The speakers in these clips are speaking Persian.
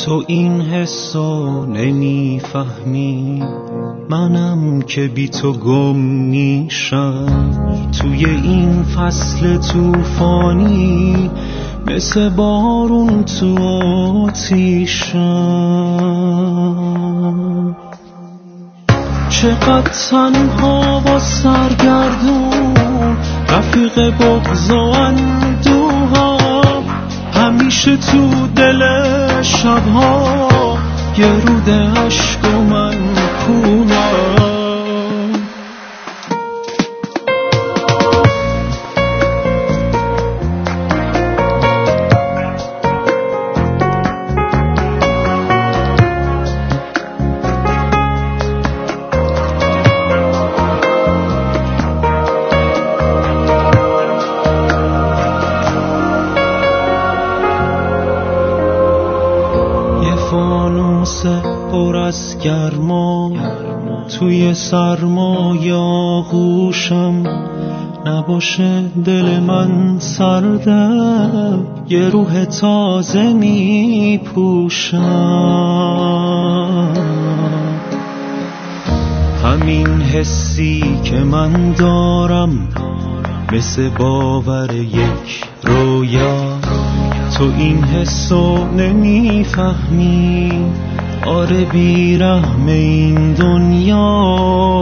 تو این حسو نمیفهمی، منم که بی تو گم میشم توی این فصل طوفانی، مثل بارون تو آتیشم. چقدر تنها و سرگردون، رفیق بغض و اندوها، همیشه تو دل شبها یه رود عشق و من کونم. فانوس پر از گرما توی سرمای آغوشم، نباشه دل من سرده یه روح تازه می پوشم. همین حسی که من دارم مثل باور یک رویا، تو این حسو نمیفهمی، آره بیرحم این دنیا.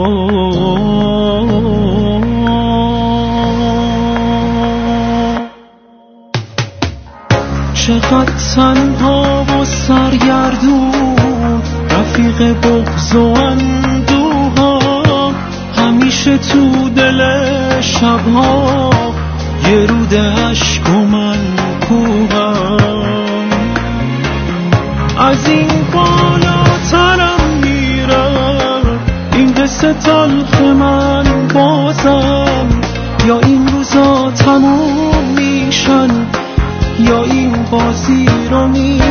چقدر تنها و سرگردون، رفیق بغض و اندوها، همیشه تو دل شبها یه رود عشق و من کوبم. از این بالاترم میرم، این قصه تلخ من بازم، یا این روزا تموم میشن یا این بازی رو